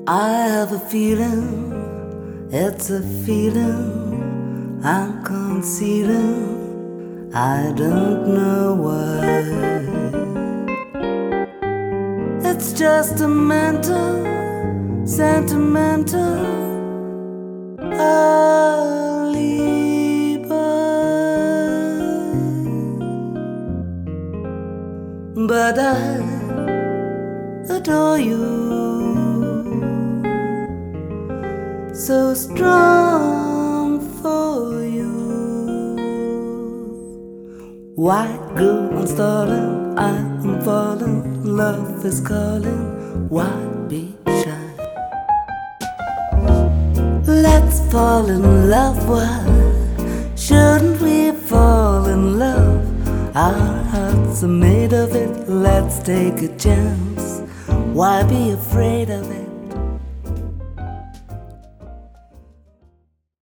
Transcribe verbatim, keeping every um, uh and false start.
I have a feeling, it's a feeling I'm concealing, I don't know why. It's just a mental, sentimental alibi. But I adore you, so strong for you. White girl, I'm stalling, I am falling, love is calling, why be shy? Let's fall in love, why shouldn't we fall in love? Our hearts are made of it, let's take a chance, why be afraid of it?